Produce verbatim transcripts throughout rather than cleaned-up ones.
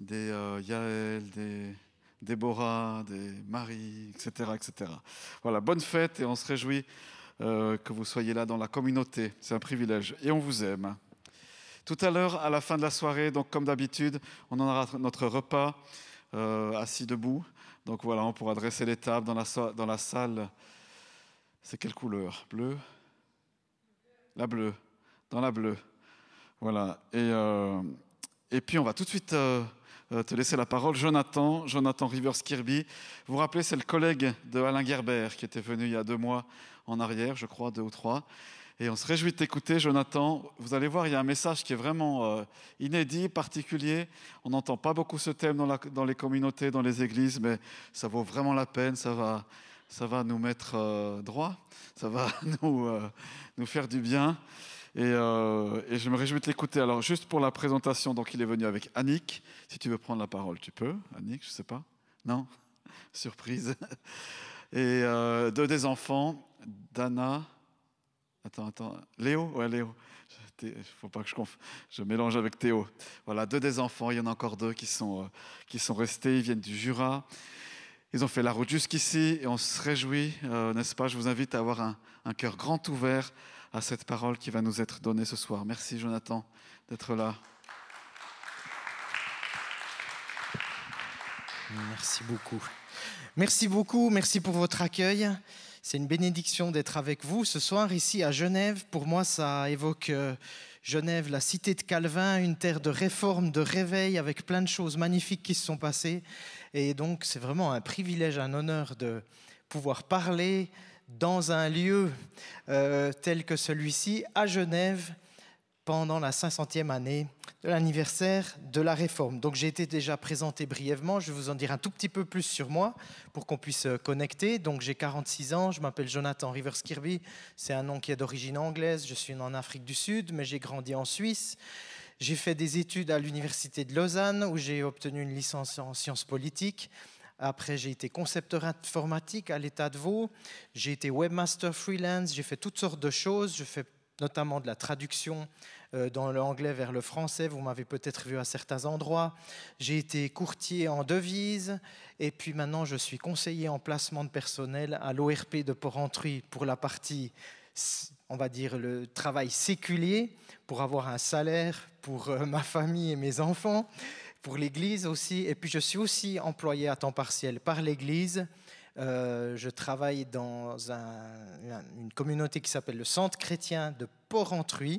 des euh, Yaël, des Déborah, des Marie, et cetera, et cetera. Voilà, bonne fête et on se réjouit euh, que vous soyez là dans la communauté. C'est un privilège et on vous aime. Tout à l'heure, à la fin de la soirée, donc comme d'habitude, on en aura notre repas euh, assis debout. Donc voilà, on pourra dresser les tables dans la, so- dans la salle. C'est quelle couleur? Bleu? La bleue. Dans la bleue. Voilà. Et, euh, et puis on va tout de suite euh, euh, te laisser la parole. Jonathan, Jonathan Rivers-Kirby. Vous vous rappelez, c'est le collègue de Alain Gerber qui était venu il y a deux mois en arrière, je crois, deux ou trois. Et on se réjouit de t'écouter, Jonathan. Vous allez voir, il y a un message qui est vraiment euh, inédit, particulier. On n'entend pas beaucoup ce thème dans, la, dans les communautés, dans les églises, mais ça vaut vraiment la peine. Ça va, ça va nous mettre euh, droit. Ça va nous, euh, nous faire du bien. Et, euh, et je me réjouis de l'écouter. Alors, juste pour la présentation, donc il est venu avec Annick. Si tu veux prendre la parole, tu peux. Annick, je ne sais pas. Non? Surprise. Et euh, deux des enfants, Dana... Attends, attends. Léo? Ouais, Léo. Il ne faut pas que je, conf... je mélange avec Théo. Voilà, deux des enfants. Il y en a encore deux qui sont, euh, qui sont restés. Ils viennent du Jura. Ils ont fait la route jusqu'ici et on se réjouit, euh, n'est-ce pas? Je vous invite à avoir un, un cœur grand ouvert à cette parole qui va nous être donnée ce soir. Merci, Jonathan, d'être là. Merci beaucoup. Merci beaucoup. Merci pour votre accueil. C'est une bénédiction d'être avec vous ce soir ici à Genève. Pour moi, ça évoque euh, Genève, la cité de Calvin, une terre de réforme, de réveil, avec plein de choses magnifiques qui se sont passées. Et donc, c'est vraiment un privilège, un honneur de pouvoir parler dans un lieu euh, tel que celui-ci, à Genève, pendant la cinq centième année de l'anniversaire de la Réforme. Donc j'ai été déjà présenté brièvement, je vais vous en dire un tout petit peu plus sur moi pour qu'on puisse connecter. Donc j'ai quarante-six ans, je m'appelle Jonathan Rivers-Kirby, c'est un nom qui est d'origine anglaise, je suis né en Afrique du Sud, mais j'ai grandi en Suisse. J'ai fait des études à l'université de Lausanne où j'ai obtenu une licence en sciences politiques. Après, j'ai été concepteur informatique à l'État de Vaud, j'ai été webmaster freelance, j'ai fait toutes sortes de choses, je fais notamment de la traduction euh, dans l'anglais vers le français. Vous m'avez peut-être vu à certains endroits. J'ai été courtier en devises et puis maintenant je suis conseiller en placement de personnel à l'O R P de Porrentruy pour la partie, on va dire, le travail séculier, pour avoir un salaire pour euh, ma famille et mes enfants, pour l'Église aussi. Et puis je suis aussi employé à temps partiel par l'Église. Euh, je travaille dans un, une communauté qui s'appelle le Centre chrétien de Porrentruy.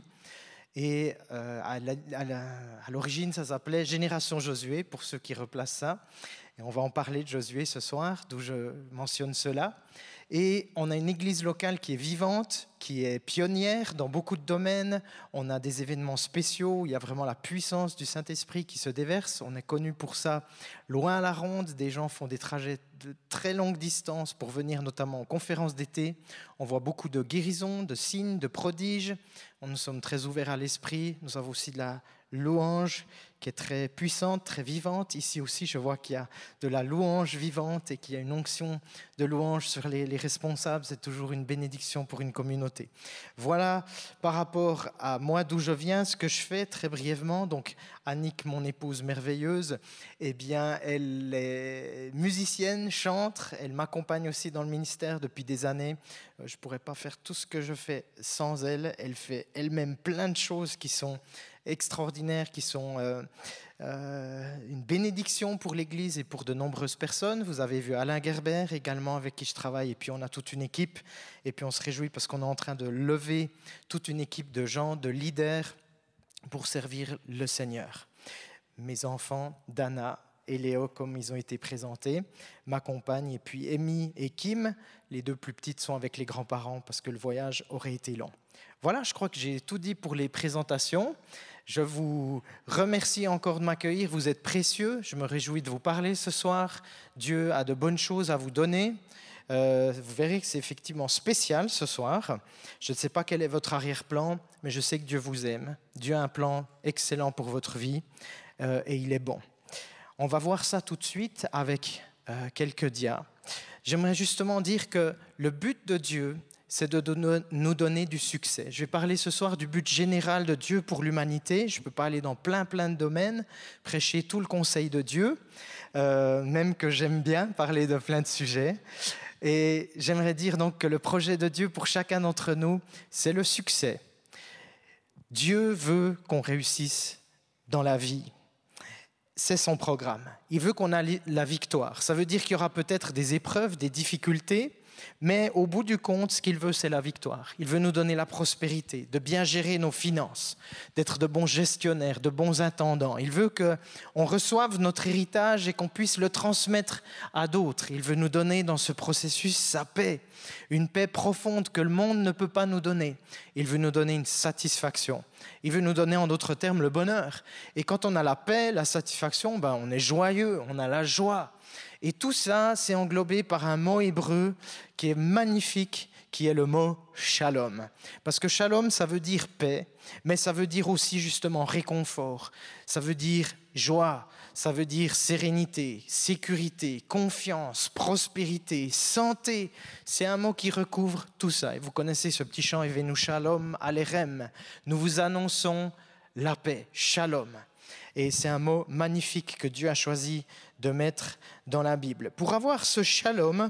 Et euh, à, la, à, la, à l'origine, ça s'appelait Génération Josué, pour ceux qui replacent ça. Et on va en parler de Josué ce soir, d'où je mentionne cela. Et on a une église locale qui est vivante, qui est pionnière dans beaucoup de domaines. On a des événements spéciaux où il y a vraiment la puissance du Saint-Esprit qui se déverse. On est connu pour ça loin à la ronde. Des gens font des trajets de très longue distance pour venir notamment aux conférences d'été. On voit beaucoup de guérisons, de signes, de prodiges. Nous sommes très ouverts à l'esprit. Nous avons aussi de la louange qui est très puissante, très vivante. Ici aussi, je vois qu'il y a de la louange vivante et qu'il y a une onction de louange sur les, les responsables. C'est toujours une bénédiction pour une communauté. Voilà par rapport à moi, d'où je viens, ce que je fais très brièvement. Donc, Annick, mon épouse merveilleuse, eh bien, elle est musicienne, chante. Elle m'accompagne aussi dans le ministère depuis des années. Je ne pourrais pas faire tout ce que je fais sans elle. Elle fait elle-même plein de choses qui sont extraordinaires, qui sont euh, euh, une bénédiction pour l'Église et pour de nombreuses personnes. Vous avez vu Alain Gerber également, avec qui je travaille, et puis on a toute une équipe, et puis on se réjouit parce qu'on est en train de lever toute une équipe de gens, de leaders, pour servir le Seigneur. Mes enfants, Dana et Léo, comme ils ont été présentés, m'accompagnent, et puis Amy et Kim, les deux plus petites, sont avec les grands-parents parce que le voyage aurait été long. Voilà, je crois que j'ai tout dit pour les présentations. Je vous remercie encore de m'accueillir. Vous êtes précieux. Je me réjouis de vous parler ce soir. Dieu a de bonnes choses à vous donner. Euh, vous verrez que c'est effectivement spécial ce soir. Je ne sais pas quel est votre arrière-plan, mais je sais que Dieu vous aime. Dieu a un plan excellent pour votre vie euh, et il est bon. On va voir ça tout de suite avec euh, quelques dias. J'aimerais justement dire que le but de Dieu, c'est de nous donner du succès. Je vais parler ce soir du but général de Dieu pour l'humanité. Je ne peux pas aller dans plein, plein de domaines, prêcher tout le conseil de Dieu, euh, même que j'aime bien parler de plein de sujets. Et j'aimerais dire donc que le projet de Dieu pour chacun d'entre nous, c'est le succès. Dieu veut qu'on réussisse dans la vie. C'est son programme. Il veut qu'on ait la victoire. Ça veut dire qu'il y aura peut-être des épreuves, des difficultés, mais au bout du compte, ce qu'il veut, c'est la victoire. Il veut nous donner la prospérité, de bien gérer nos finances, d'être de bons gestionnaires, de bons intendants. Il veut qu'on reçoive notre héritage et qu'on puisse le transmettre à d'autres. Il veut nous donner dans ce processus sa paix, une paix profonde que le monde ne peut pas nous donner. Il veut nous donner une satisfaction. Il veut nous donner en d'autres termes le bonheur. Et quand on a la paix, la satisfaction, ben on est joyeux, on a la joie. Et tout ça, c'est englobé par un mot hébreu qui est magnifique, qui est le mot shalom. Parce que shalom, ça veut dire paix, mais ça veut dire aussi justement réconfort. Ça veut dire joie, ça veut dire sérénité, sécurité, confiance, prospérité, santé. C'est un mot qui recouvre tout ça. Et vous connaissez ce petit chant, Evenu shalom alerem. Nous vous annonçons la paix, shalom. Et c'est un mot magnifique que Dieu a choisi de mettre dans la Bible. Pour avoir ce shalom,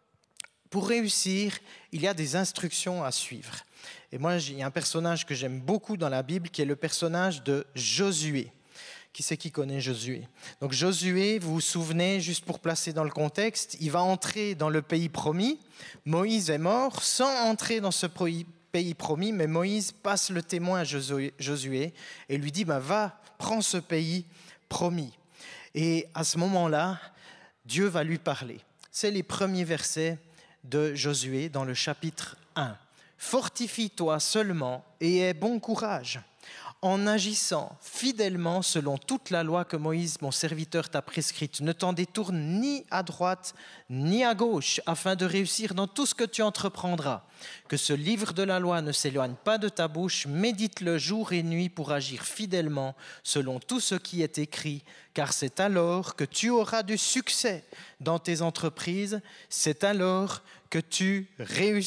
pour réussir, il y a des instructions à suivre. Et moi, il y a un personnage que j'aime beaucoup dans la Bible qui est le personnage de Josué. Qui c'est qui connaît Josué? Donc Josué, vous vous souvenez, juste pour placer dans le contexte, il va entrer dans le pays promis. Moïse est mort sans entrer dans ce pays promis, mais Moïse passe le témoin à Josué et lui dit, bah, va, prends ce pays promis. Et à ce moment-là, Dieu va lui parler. C'est les premiers versets de Josué dans le chapitre un. « Fortifie-toi seulement et aie bon courage, en agissant fidèlement selon toute la loi que Moïse, mon serviteur, t'a prescrite. Ne t'en détourne ni à droite ni à gauche, afin de réussir dans tout ce que tu entreprendras. Que ce livre de la loi ne s'éloigne pas de ta bouche, médite-le jour et nuit pour agir fidèlement selon tout ce qui est écrit, car c'est alors que tu auras du succès dans tes entreprises, c'est alors que tu réussiras. »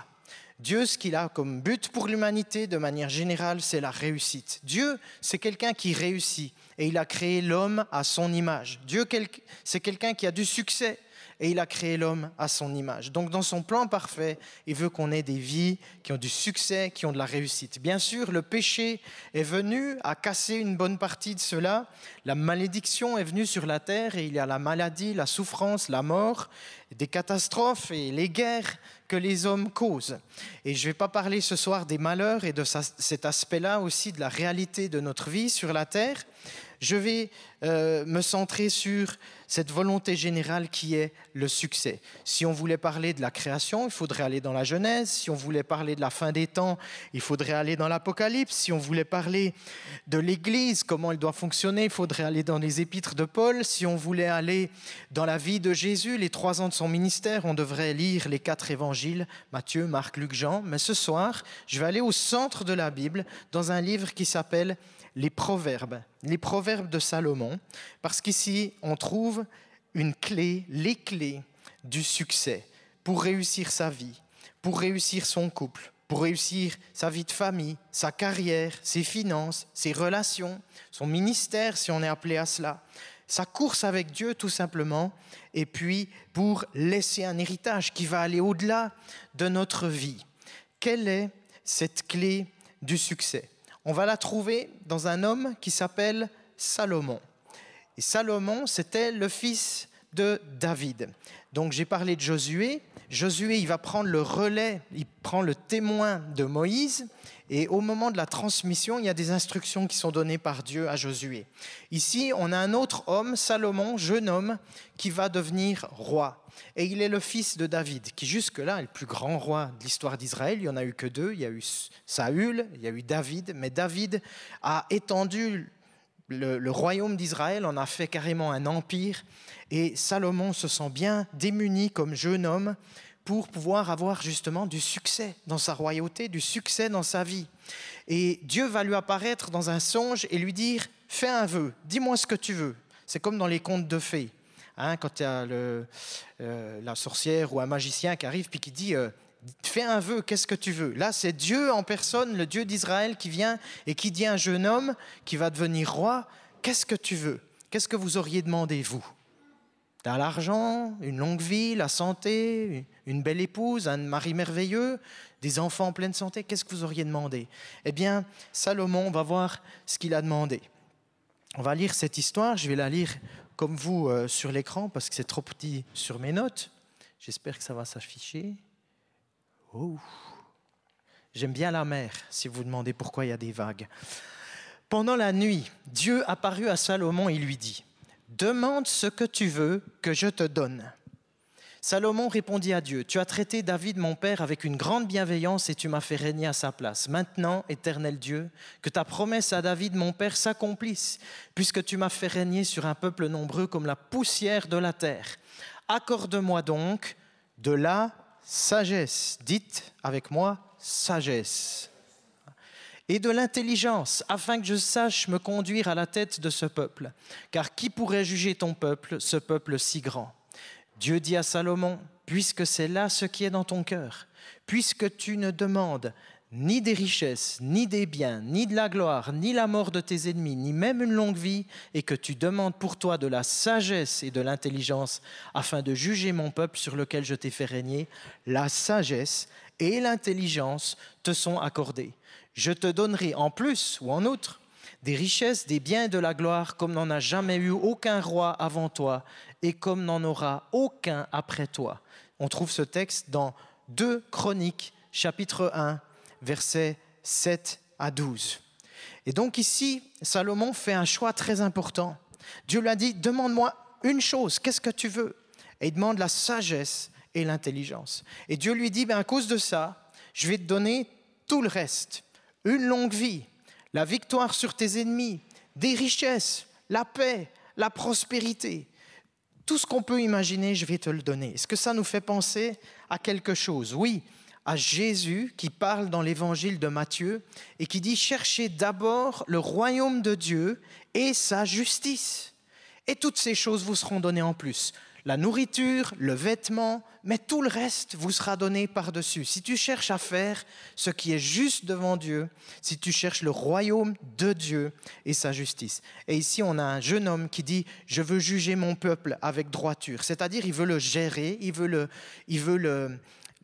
Dieu, ce qu'il a comme but pour l'humanité, de manière générale, c'est la réussite. Dieu, c'est quelqu'un qui réussit et il a créé l'homme à son image. Dieu, c'est quelqu'un qui a du succès et il a créé l'homme à son image. Donc, dans son plan parfait, il veut qu'on ait des vies qui ont du succès, qui ont de la réussite. Bien sûr, le péché est venu à casser une bonne partie de cela. La malédiction est venue sur la terre et il y a la maladie, la souffrance, la mort, des catastrophes et les guerres que les hommes causent. Et je ne vais pas parler ce soir des malheurs et de cet aspect-là aussi de la réalité de notre vie sur la terre. Je vais euh, me centrer sur cette volonté générale qui est le succès. Si on voulait parler de la création, il faudrait aller dans la Genèse. Si on voulait parler de la fin des temps, il faudrait aller dans l'Apocalypse. Si on voulait parler de l'Église, comment elle doit fonctionner, il faudrait aller dans les épîtres de Paul. Si on voulait aller dans la vie de Jésus, les trois ans de son ministère, on devrait lire les quatre évangiles, Matthieu, Marc, Luc, Jean. Mais ce soir, je vais aller au centre de la Bible, dans un livre qui s'appelle les Proverbes, les Proverbes de Salomon, parce qu'ici, on trouve une clé, les clés du succès pour réussir sa vie, pour réussir son couple, pour réussir sa vie de famille, sa carrière, ses finances, ses relations, son ministère, si on est appelé à cela, sa course avec Dieu, tout simplement, et puis pour laisser un héritage qui va aller au-delà de notre vie. Quelle est cette clé du succès ? On va la trouver dans un homme qui s'appelle Salomon. Et Salomon, c'était le fils de David. Donc j'ai parlé de Josué. Josué, il va prendre le relais, il prend le témoin de Moïse. Et au moment de la transmission, il y a des instructions qui sont données par Dieu à Josué. Ici, on a un autre homme, Salomon, jeune homme, qui va devenir roi. Et il est le fils de David, qui jusque-là est le plus grand roi de l'histoire d'Israël. Il n'y en a eu que deux, il y a eu Saül, il y a eu David. Mais David a étendu le, le royaume d'Israël, en a fait carrément un empire. Et Salomon se sent bien démuni comme jeune homme pour pouvoir avoir justement du succès dans sa royauté, du succès dans sa vie. Et Dieu va lui apparaître dans un songe et lui dire « Fais un vœu, dis-moi ce que tu veux ». C'est comme dans les contes de fées. Hein, quand il y a le, euh, la sorcière ou un magicien qui arrive puis qui dit euh, « Fais un vœu, qu'est-ce que tu veux? Là, c'est Dieu en personne, le Dieu d'Israël qui vient et qui dit à un jeune homme qui va devenir roi, qu'est-ce que tu veux? Qu'est-ce que vous auriez demandé, vous? T'as l'argent, une longue vie, la santé, une belle épouse, un mari merveilleux, des enfants en pleine santé, qu'est-ce que vous auriez demandé? Eh bien, Salomon, on va voir ce qu'il a demandé. On va lire cette histoire, je vais la lire comme vous euh, sur l'écran parce que c'est trop petit sur mes notes. J'espère que ça va s'afficher. Oh. J'aime bien la mer, si vous vous demandez pourquoi il y a des vagues. Pendant la nuit, Dieu apparut à Salomon et lui dit « Demande ce que tu veux que je te donne. » Salomon répondit à Dieu « Tu as traité David mon père avec une grande bienveillance et tu m'as fait régner à sa place. Maintenant, éternel Dieu, que ta promesse à David mon père s'accomplisse, puisque tu m'as fait régner sur un peuple nombreux comme la poussière de la terre. Accorde-moi donc de la sagesse. » Dites avec moi « sagesse. » Et de l'intelligence, afin que je sache me conduire à la tête de ce peuple. Car qui pourrait juger ton peuple, ce peuple si grand? Dieu dit à Salomon, puisque c'est là ce qui est dans ton cœur, puisque tu ne demandes ni des richesses, ni des biens, ni de la gloire, ni la mort de tes ennemis, ni même une longue vie, et que tu demandes pour toi de la sagesse et de l'intelligence, afin de juger mon peuple sur lequel je t'ai fait régner, la sagesse et l'intelligence te sont accordées. Je te donnerai en plus ou en outre des richesses, des biens et de la gloire comme n'en a jamais eu aucun roi avant toi et comme n'en aura aucun après toi. On trouve ce texte dans deux Chroniques, chapitre un, versets sept à douze. Et donc ici, Salomon fait un choix très important. Dieu lui a dit, demande-moi une chose, qu'est-ce que tu veux? Et il demande la sagesse et l'intelligence. Et Dieu lui dit, ben, à cause de ça, je vais te donner tout le reste. Une longue vie, la victoire sur tes ennemis, des richesses, la paix, la prospérité. Tout ce qu'on peut imaginer, je vais te le donner. Est-ce que ça nous fait penser à quelque chose? Oui, à Jésus qui parle dans l'évangile de Matthieu et qui dit « Cherchez d'abord le royaume de Dieu et sa justice. Et toutes ces choses vous seront données en plus. » La nourriture, le vêtement, mais tout le reste vous sera donné par-dessus. Si tu cherches à faire ce qui est juste devant Dieu, si tu cherches le royaume de Dieu et sa justice. Et ici, on a un jeune homme qui dit « Je veux juger mon peuple avec droiture ». C'est-à-dire, il veut le gérer, il veut, le, il veut, le,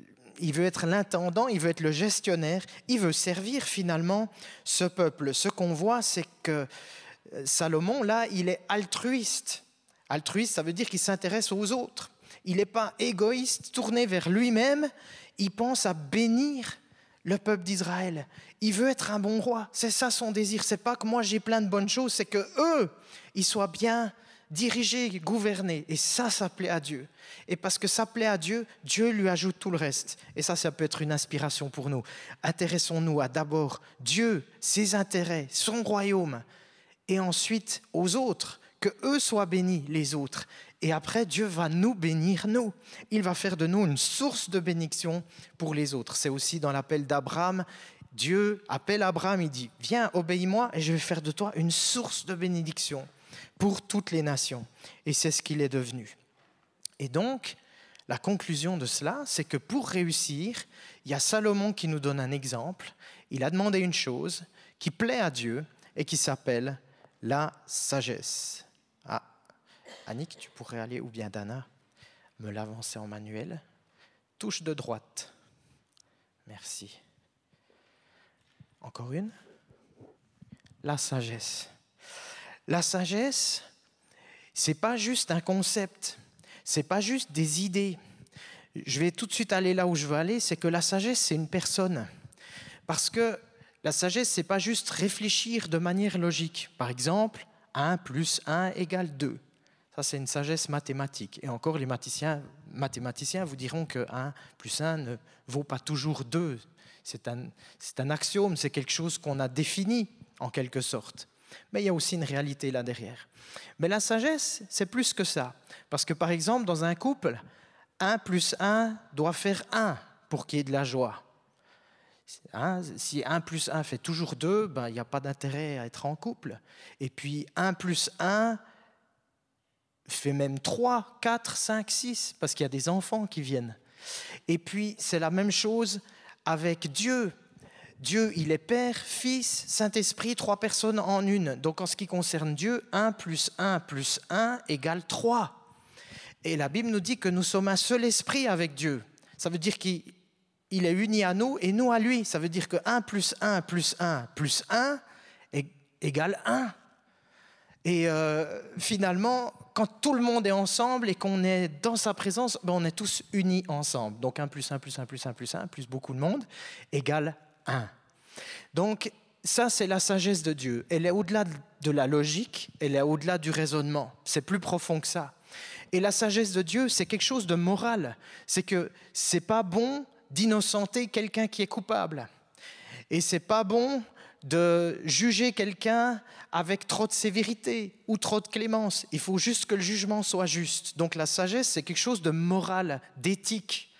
il veut être l'intendant, il veut être le gestionnaire, il veut servir finalement ce peuple. Ce qu'on voit, c'est que Salomon, là, il est altruiste. Altruiste, ça veut dire qu'il s'intéresse aux autres. Il n'est pas égoïste, tourné vers lui-même. Il pense à bénir le peuple d'Israël. Il veut être un bon roi. C'est ça son désir. C'est pas que moi j'ai plein de bonnes choses, c'est que eux, ils soient bien dirigés, gouvernés. Et ça, ça plaît à Dieu. Et parce que ça plaît à Dieu, Dieu lui ajoute tout le reste. Et ça, ça peut être une inspiration pour nous. Intéressons-nous à d'abord Dieu, ses intérêts, son royaume, et ensuite aux autres. Que eux soient bénis, les autres. Et après, Dieu va nous bénir, nous. Il va faire de nous une source de bénédiction pour les autres. C'est aussi dans l'appel d'Abraham. Dieu appelle Abraham, il dit, viens, obéis-moi et je vais faire de toi une source de bénédiction pour toutes les nations. Et c'est ce qu'il est devenu. Et donc, la conclusion de cela, c'est que pour réussir, il y a Salomon qui nous donne un exemple. Il a demandé une chose qui plaît à Dieu et qui s'appelle la sagesse. Ah, Annick, tu pourrais aller, ou bien Dana, me l'avancer en manuel. Touche de droite. Merci. Encore une. La sagesse. La sagesse, c'est pas juste un concept, c'est pas juste des idées. Je vais tout de suite aller là où je veux aller, c'est que la sagesse, c'est une personne. Parce que la sagesse, c'est pas juste réfléchir de manière logique. Par exemple, un plus un égale deux. Ça, c'est une sagesse mathématique. Et encore, les mathématiciens, mathématiciens vous diront que un plus un ne vaut pas toujours deux. C'est un, c'est un axiome, c'est quelque chose qu'on a défini, en quelque sorte. Mais il y a aussi une réalité là derrière. Mais la sagesse, c'est plus que ça. Parce que, par exemple, dans un couple, un plus un doit faire un pour qu'il y ait de la joie. Hein, si un plus un fait toujours deux, ben, il n'y a pas d'intérêt à être en couple. Et puis un plus un fait même trois, quatre, cinq, six, parce qu'il y a des enfants qui viennent. Et puis, c'est la même chose avec Dieu. Dieu, il est Père, Fils, Saint-Esprit, trois personnes en une. Donc, en ce qui concerne Dieu, un plus un plus un égale trois. Et la Bible nous dit que nous sommes un seul esprit avec Dieu. Ça veut dire qu'il est uni à nous et nous à lui. Ça veut dire que un plus un plus un plus un égale un. Et euh, finalement, quand tout le monde est ensemble et qu'on est dans sa présence, ben on est tous unis ensemble. Donc un plus un plus un plus un plus un plus beaucoup de monde égale un. Donc ça, c'est la sagesse de Dieu. Elle est au-delà de la logique, elle est au-delà du raisonnement. C'est plus profond que ça. Et la sagesse de Dieu, c'est quelque chose de moral. C'est que c'est pas bon d'innocenter quelqu'un qui est coupable. Et c'est pas bon de juger quelqu'un avec trop de sévérité ou trop de clémence. Il faut juste que le jugement soit juste. Donc la sagesse, c'est quelque chose de moral, d'éthique,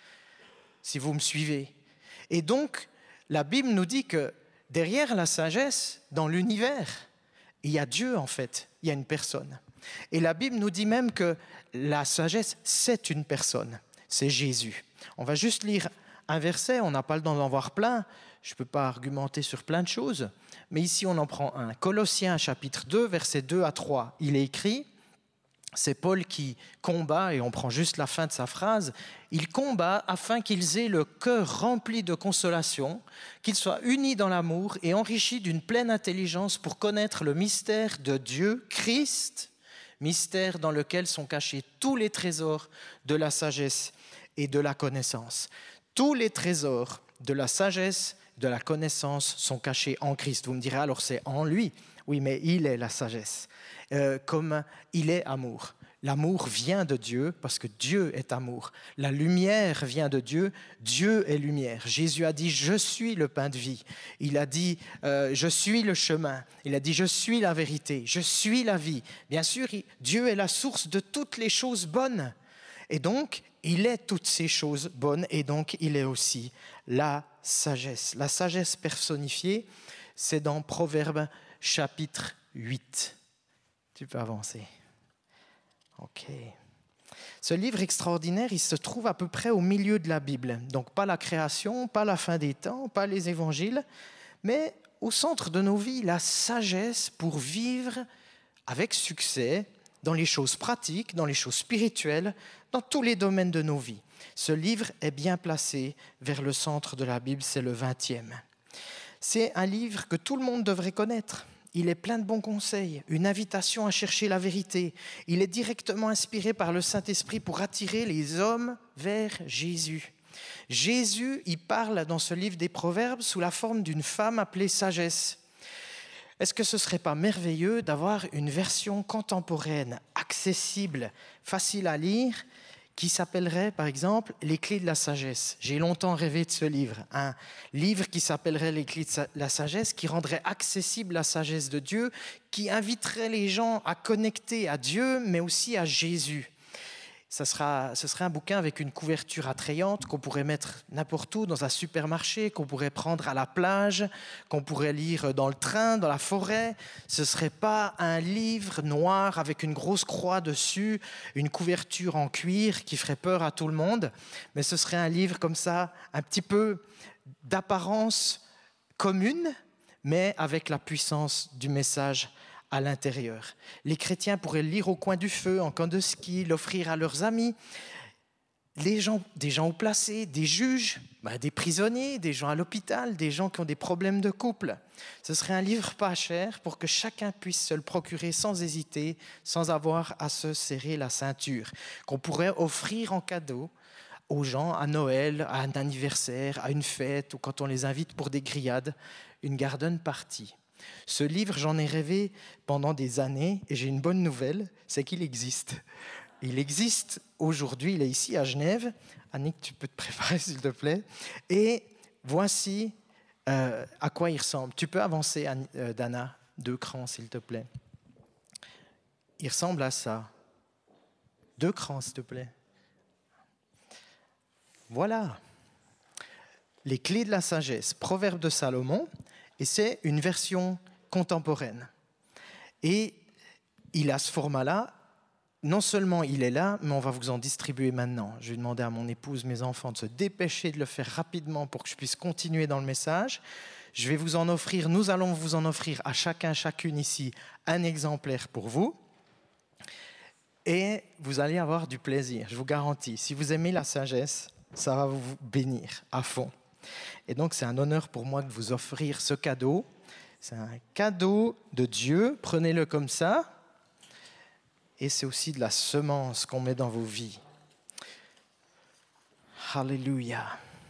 si vous me suivez. Et donc, la Bible nous dit que derrière la sagesse, dans l'univers, il y a Dieu en fait, il y a une personne. Et la Bible nous dit même que la sagesse, c'est une personne, c'est Jésus. On va juste lire un verset, on n'a pas le temps d'en voir plein, je ne peux pas argumenter sur plein de choses, mais ici on en prend un. Colossiens chapitre deux, versets deux à trois, il est écrit, c'est Paul qui combat, et on prend juste la fin de sa phrase, il combat afin qu'ils aient le cœur rempli de consolation, qu'ils soient unis dans l'amour et enrichis d'une pleine intelligence pour connaître le mystère de Dieu, Christ, mystère dans lequel sont cachés tous les trésors de la sagesse et de la connaissance. Tous les trésors de la sagesse, de la connaissance sont cachés en Christ. Vous me direz, alors c'est en lui. Oui, mais il est la sagesse, euh, comme il est amour. L'amour vient de Dieu parce que Dieu est amour. La lumière vient de Dieu, Dieu est lumière. Jésus a dit, je suis le pain de vie. Il a dit, euh, je suis le chemin. Il a dit, je suis la vérité, je suis la vie. Bien sûr, Dieu est la source de toutes les choses bonnes. Et donc, il est toutes ces choses bonnes et donc il est aussi la sagesse. La sagesse personnifiée, c'est dans Proverbes chapitre huit. Tu peux avancer. Ok. Ce livre extraordinaire, il se trouve à peu près au milieu de la Bible. Donc pas la création, pas la fin des temps, pas les évangiles, mais au centre de nos vies, la sagesse pour vivre avec succès dans les choses pratiques, dans les choses spirituelles, dans tous les domaines de nos vies. Ce livre est bien placé vers le centre de la Bible, c'est le vingtième. C'est un livre que tout le monde devrait connaître. Il est plein de bons conseils, une invitation à chercher la vérité. Il est directement inspiré par le Saint-Esprit pour attirer les hommes vers Jésus. Jésus, il parle dans ce livre des Proverbes sous la forme d'une femme appelée sagesse. Est-ce que ce ne serait pas merveilleux d'avoir une version contemporaine, accessible, facile à lire, qui s'appellerait, par exemple, « Les clés de la sagesse ». J'ai longtemps rêvé de ce livre. Un livre qui s'appellerait « Les clés de la sagesse », qui rendrait accessible la sagesse de Dieu, qui inviterait les gens à connecter à Dieu, mais aussi à Jésus. Ça sera, ce serait un bouquin avec une couverture attrayante qu'on pourrait mettre n'importe où, dans un supermarché, qu'on pourrait prendre à la plage, qu'on pourrait lire dans le train, dans la forêt. Ce ne serait pas un livre noir avec une grosse croix dessus, une couverture en cuir qui ferait peur à tout le monde, mais ce serait un livre comme ça, un petit peu d'apparence commune, mais avec la puissance du message à l'intérieur. Les chrétiens pourraient le lire au coin du feu, en camp de ski, l'offrir à leurs amis, les gens, des gens haut placés, des juges, ben des prisonniers, des gens à l'hôpital, des gens qui ont des problèmes de couple. Ce serait un livre pas cher pour que chacun puisse se le procurer sans hésiter, sans avoir à se serrer la ceinture, qu'on pourrait offrir en cadeau aux gens à Noël, à un anniversaire, à une fête, ou quand on les invite pour des grillades, une garden party. Ce livre, j'en ai rêvé pendant des années et j'ai une bonne nouvelle, c'est qu'il existe. Il existe aujourd'hui, il est ici à Genève. Annick, tu peux te préparer s'il te plaît. Et voici euh, à quoi il ressemble. Tu peux avancer, euh, Dana, deux crans s'il te plaît. Il ressemble à ça. Deux crans s'il te plaît. Voilà. Les clés de la sagesse, Proverbe de Salomon. Et c'est une version contemporaine. Et il a ce format-là, non seulement il est là, mais on va vous en distribuer maintenant. Je vais demander à mon épouse, mes enfants, de se dépêcher de le faire rapidement pour que je puisse continuer dans le message. Je vais vous en offrir, nous allons vous en offrir à chacun, chacune ici, un exemplaire pour vous. Et vous allez avoir du plaisir, je vous garantis. Si vous aimez la sagesse, ça va vous bénir à fond. Et donc, c'est un honneur pour moi de vous offrir ce cadeau. C'est un cadeau de Dieu, prenez-le comme ça. Et c'est aussi de la semence qu'on met dans vos vies. Alléluia.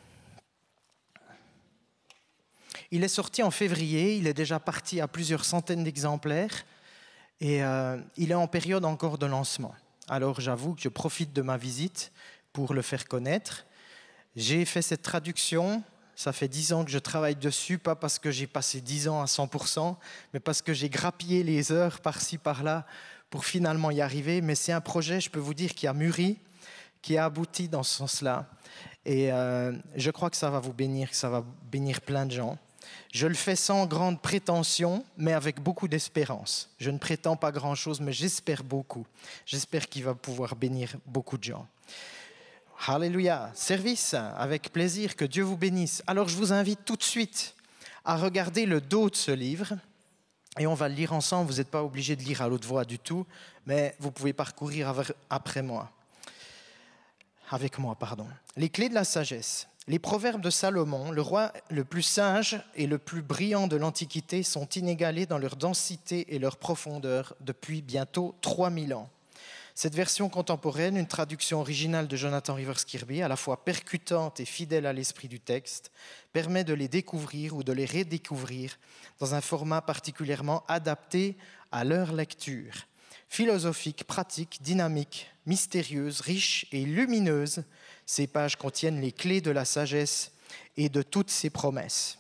Il est sorti en février, il est déjà parti à plusieurs centaines d'exemplaires et euh, il est en période encore de lancement. Alors j'avoue que je profite de ma visite pour le faire connaître. J'ai fait cette traduction, ça fait dix ans que je travaille dessus, pas parce que j'ai passé dix ans à cent pour cent, mais parce que j'ai grappillé les heures par-ci, par-là pour finalement y arriver. Mais c'est un projet, je peux vous dire, qui a mûri, qui a abouti dans ce sens-là. Et euh, je crois que ça va vous bénir, que ça va bénir plein de gens. Je le fais sans grande prétention, mais avec beaucoup d'espérance. Je ne prétends pas grand-chose, mais j'espère beaucoup. J'espère qu'il va pouvoir bénir beaucoup de gens. Alléluia. Service, avec plaisir, que Dieu vous bénisse. Alors, je vous invite tout de suite à regarder le dos de ce livre. Et on va le lire ensemble. Vous n'êtes pas obligé de lire à haute voix du tout, mais vous pouvez parcourir après moi. Avec moi, pardon. Les clés de la sagesse. Les proverbes de Salomon, le roi le plus sage et le plus brillant de l'Antiquité, sont inégalés dans leur densité et leur profondeur depuis bientôt trois mille ans. Cette version contemporaine, une traduction originale de Jonathan Rivers Kirby, à la fois percutante et fidèle à l'esprit du texte, permet de les découvrir ou de les redécouvrir dans un format particulièrement adapté à leur lecture. Philosophique, pratique, dynamique, mystérieuse, riche et lumineuse, ces pages contiennent les clés de la sagesse et de toutes ses promesses.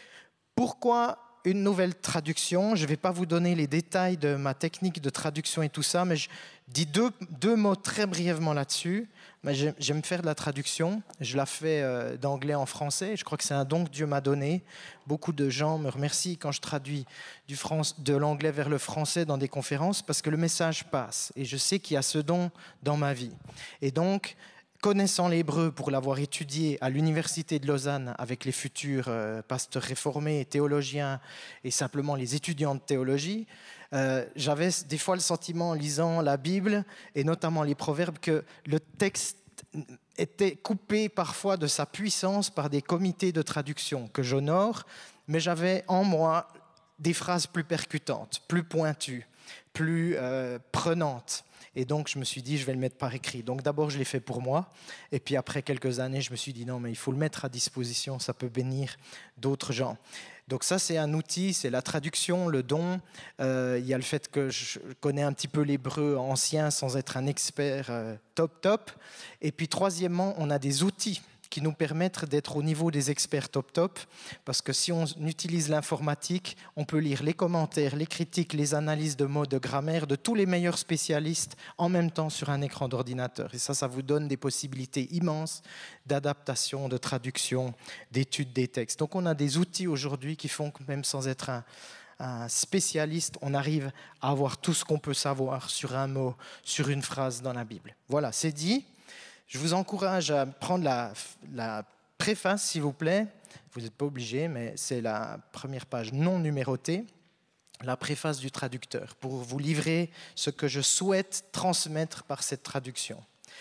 Pourquoi une nouvelle traduction? Je ne vais pas vous donner les détails de ma technique de traduction et tout ça, mais je dis deux, deux mots très brièvement là-dessus. Mais j'aime, j'aime faire de la traduction. Je la fais euh, d'anglais en français. Je crois que c'est un don que Dieu m'a donné. Beaucoup de gens me remercient quand je traduis du France, de l'anglais vers le français dans des conférences parce que le message passe. Et je sais qu'il y a ce don dans ma vie. Et donc, connaissant l'hébreu pour l'avoir étudié à l'université de Lausanne avec les futurs euh, pasteurs réformés, théologiens et simplement les étudiants de théologie, euh, j'avais des fois le sentiment en lisant la Bible et notamment les proverbes que le texte était coupé parfois de sa puissance par des comités de traduction que j'honore, mais j'avais en moi des phrases plus percutantes, plus pointues, plus euh, prenantes. Et donc, je me suis dit, je vais le mettre par écrit. Donc, d'abord, je l'ai fait pour moi. Et puis, après quelques années, je me suis dit, non, mais il faut le mettre à disposition. Ça peut bénir d'autres gens. Donc, ça, c'est un outil. C'est la traduction, le don. Euh, il y a le fait que je connais un petit peu l'hébreu ancien sans être un expert euh, top, top. Et puis, troisièmement, on a des outils qui nous permettent d'être au niveau des experts top top, parce que si on utilise l'informatique, on peut lire les commentaires, les critiques, les analyses de mots, de grammaire, de tous les meilleurs spécialistes en même temps sur un écran d'ordinateur. Et ça, ça vous donne des possibilités immenses d'adaptation, de traduction, d'étude des textes. Donc on a des outils aujourd'hui qui font que même sans être un, un spécialiste, on arrive à avoir tout ce qu'on peut savoir sur un mot, sur une phrase dans la Bible. Voilà, c'est dit. Je vous encourage à prendre la, la préface, s'il vous plaît. Vous n'êtes pas obligé, mais c'est la première page non numérotée, la préface du traducteur, pour vous livrer ce que je souhaite transmettre par cette traduction.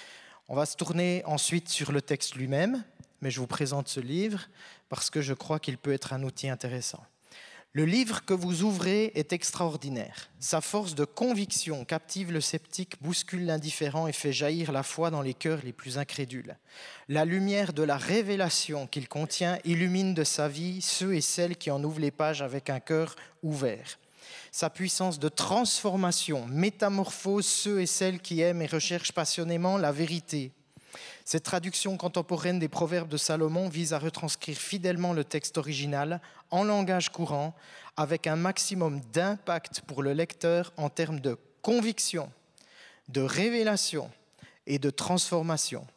On va se tourner ensuite sur le texte lui-même, mais je vous présente ce livre parce que je crois qu'il peut être un outil intéressant. Le livre que vous ouvrez est extraordinaire. Sa force de conviction captive le sceptique, bouscule l'indifférent et fait jaillir la foi dans les cœurs les plus incrédules. La lumière de la révélation qu'il contient illumine de sa vie ceux et celles qui en ouvrent les pages avec un cœur ouvert. Sa puissance de transformation métamorphose ceux et celles qui aiment et recherchent passionnément la vérité. Cette traduction contemporaine des proverbes de Salomon vise à retranscrire fidèlement le texte original en langage courant avec un maximum d'impact pour le lecteur en termes de conviction, de révélation et de transformation.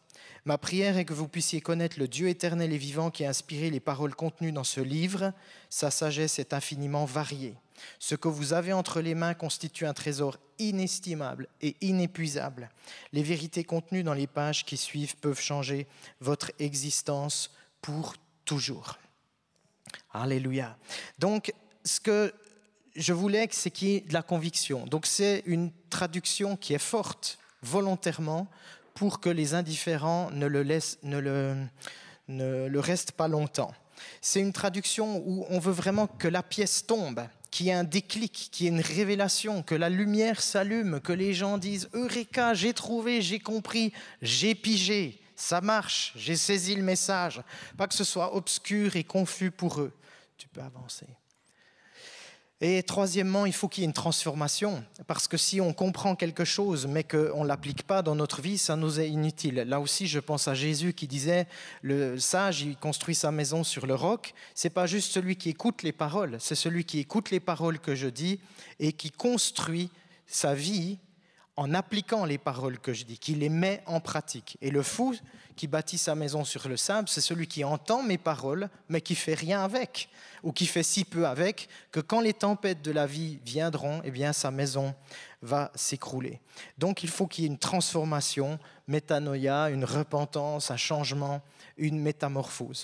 Ma prière est que vous puissiez connaître le Dieu éternel et vivant qui a inspiré les paroles contenues dans ce livre. Sa sagesse est infiniment variée. Ce que vous avez entre les mains constitue un trésor inestimable et inépuisable. Les vérités contenues dans les pages qui suivent peuvent changer votre existence pour toujours. Alléluia. Donc, ce que je voulais, c'est qu'il y ait de la conviction. Donc, c'est une traduction qui est forte, volontairement, pour que les indifférents ne le, laissent, ne le, ne le restent pas longtemps. C'est une traduction où on veut vraiment que la pièce tombe, qu'il y ait un déclic, qu'il y ait une révélation, que la lumière s'allume, que les gens disent « Eureka, j'ai trouvé, j'ai compris, j'ai pigé, ça marche, j'ai saisi le message ». Pas que ce soit obscur et confus pour eux. Tu peux avancer. Et troisièmement, il faut qu'il y ait une transformation, parce que si on comprend quelque chose, mais qu'on ne l'applique pas dans notre vie, ça nous est inutile. Là aussi, je pense à Jésus qui disait, le sage, il construit sa maison sur le roc. Ce n'est pas juste celui qui écoute les paroles, c'est celui qui écoute les paroles que je dis et qui construit sa vie en appliquant les paroles que je dis, qui les met en pratique. Et le fou qui bâtit sa maison sur le sable, c'est celui qui entend mes paroles, mais qui ne fait rien avec, ou qui fait si peu avec, que quand les tempêtes de la vie viendront, eh bien, sa maison va s'écrouler. Donc, il faut qu'il y ait une transformation, métanoïa, une repentance, un changement, une métamorphose.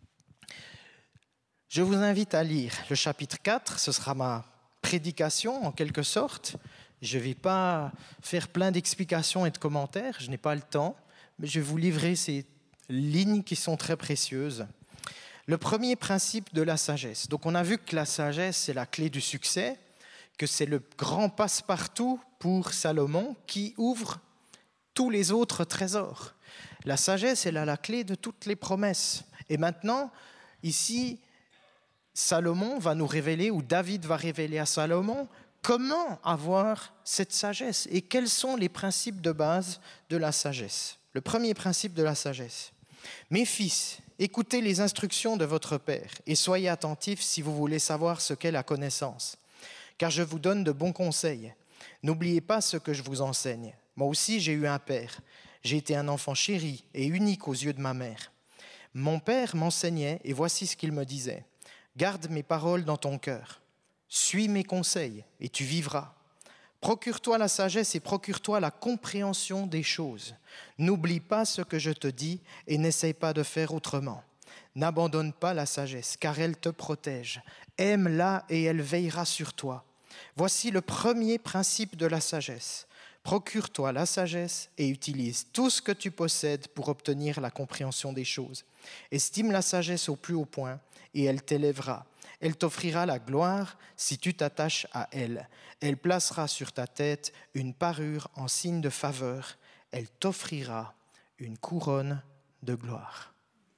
Je vous invite à lire le chapitre quatre, ce sera ma prédication en quelque sorte. Je ne vais pas faire plein d'explications et de commentaires, je n'ai pas le temps, mais je vais vous livrer ces lignes qui sont très précieuses. Le premier principe de la sagesse. Donc on a vu que la sagesse, c'est la clé du succès, que c'est le grand passe-partout pour Salomon qui ouvre tous les autres trésors. La sagesse, elle a la clé de toutes les promesses. Et maintenant, ici, Salomon va nous révéler, ou David va révéler à Salomon, comment avoir cette sagesse et quels sont les principes de base de la sagesse. Le premier principe de la sagesse. Mes fils, écoutez les instructions de votre père et soyez attentifs si vous voulez savoir ce qu'est la connaissance. Car je vous donne de bons conseils. N'oubliez pas ce que je vous enseigne. Moi aussi, j'ai eu un père. J'ai été un enfant chéri et unique aux yeux de ma mère. Mon père m'enseignait et voici ce qu'il me disait. Garde mes paroles dans ton cœur. Suis mes conseils et tu vivras. Procure-toi la sagesse et procure-toi la compréhension des choses. N'oublie pas ce que je te dis et n'essaye pas de faire autrement. N'abandonne pas la sagesse, car elle te protège. Aime-la et elle veillera sur toi. Voici le premier principe de la sagesse. Procure-toi la sagesse et utilise tout ce que tu possèdes pour obtenir la compréhension des choses. Estime la sagesse au plus haut point et elle t'élèvera. Elle t'offrira la gloire si tu t'attaches à elle. Elle placera sur ta tête une parure en signe de faveur. Elle t'offrira une couronne de gloire.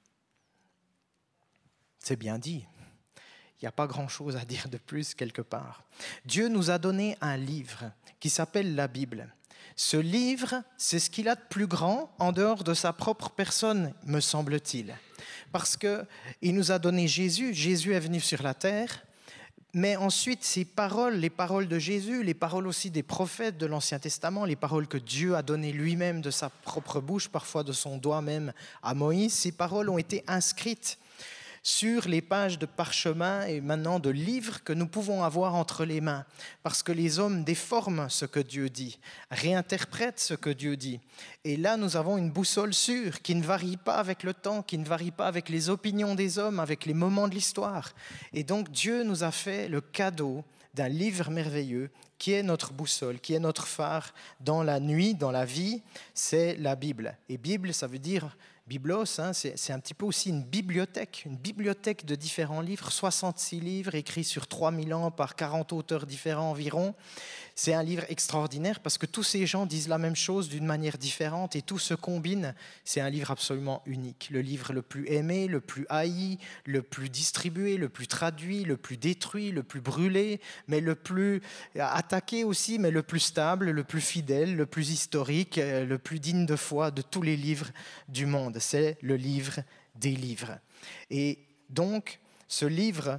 C'est bien dit. Il n'y a pas grand-chose à dire de plus quelque part. Dieu nous a donné un livre qui s'appelle la Bible. Ce livre, c'est ce qu'il a de plus grand en dehors de sa propre personne, me semble-t-il. Parce qu'il nous a donné Jésus, Jésus est venu sur la terre, mais ensuite ces paroles, les paroles de Jésus, les paroles aussi des prophètes de l'Ancien Testament, les paroles que Dieu a données lui-même de sa propre bouche, parfois de son doigt même à Moïse, ces paroles ont été inscrites sur les pages de parchemin et maintenant de livres que nous pouvons avoir entre les mains. Parce que les hommes déforment ce que Dieu dit, réinterprètent ce que Dieu dit. Et là, nous avons une boussole sûre qui ne varie pas avec le temps, qui ne varie pas avec les opinions des hommes, avec les moments de l'histoire. Et donc, Dieu nous a fait le cadeau d'un livre merveilleux qui est notre boussole, qui est notre phare dans la nuit, dans la vie, c'est la Bible. Et Bible, ça veut dire... Biblos, hein, c'est, c'est un petit peu aussi une bibliothèque, une bibliothèque de différents livres, soixante-six livres écrits sur trois mille ans par quarante auteurs différents environ. C'est un livre extraordinaire parce que tous ces gens disent la même chose d'une manière différente et tout se combine. C'est un livre absolument unique, le livre le plus aimé, le plus haï, le plus distribué, le plus traduit, le plus détruit, le plus brûlé, mais le plus attaqué aussi, mais le plus stable, le plus fidèle, le plus historique, le plus digne de foi de tous les livres du monde. C'est le livre des livres. Et donc, ce livre,